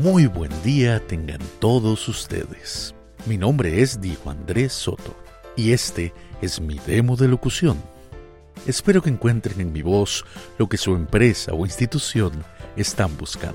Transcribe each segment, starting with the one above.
Muy buen día tengan todos ustedes. Mi nombre es Diego Andrés Soto y este es mi demo de locución. Espero que encuentren en mi voz lo que su empresa o institución están buscando.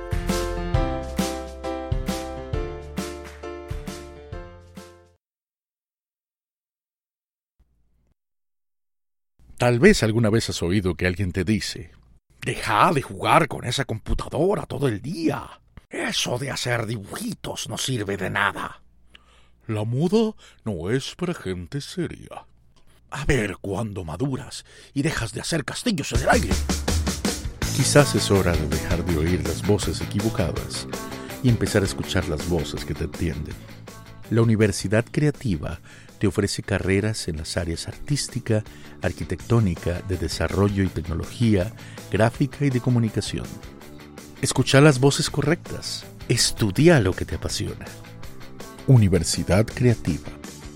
Tal vez alguna vez has oído que alguien te dice: «Deja de jugar con esa computadora todo el día. Eso de hacer dibujitos no sirve de nada. La moda no es para gente seria. A ver cuándo maduras y dejas de hacer castillos en el aire». Quizás es hora de dejar de oír las voces equivocadas y empezar a escuchar las voces que te entienden. La Universidad Creativa te ofrece carreras en las áreas artística, arquitectónica, de desarrollo y tecnología, gráfica y de comunicación. Escucha las voces correctas. Estudia lo que te apasiona. Universidad Creativa.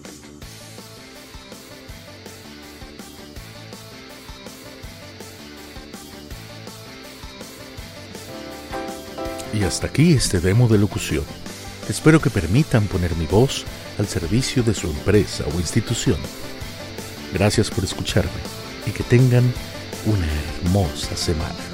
Y hasta aquí este demo de locución. Espero que permitan poner mi voz al servicio de su empresa o institución. Gracias por escucharme y que tengan una hermosa semana.